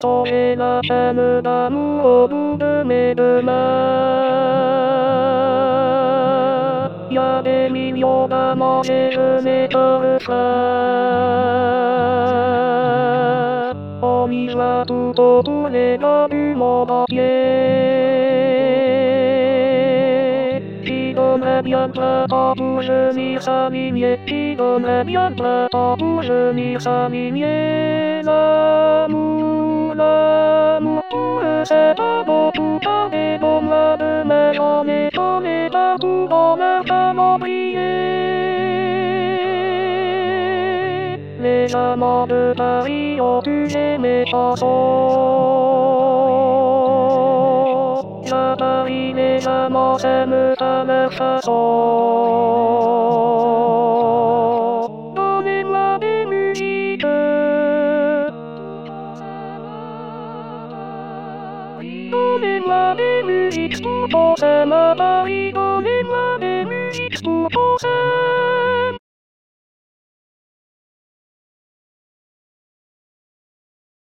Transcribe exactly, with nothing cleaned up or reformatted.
J'ai la chaîne d'amour au bout de mes deux mains. Y a des millions d'amants et je n'ai que le frein. On y joue tout autour les gars du monde entier. Qui donnerait bien plein temps pour jeunir sa lignée. Qui donnerait bien plein temps pour jeunir sa lignée. L'amour, l'amour, tout le c'est pas beau, tout a des bons mois de mai, j'en ai donné partout dans le calendrier. Les amants de Paris ont jugé mes chansons. À Paris, les amants s'aiment à leur façon. Donnez-moi des musiques. Donnez-moi des musiques, tout on s'aime à Paris, donnez-moi des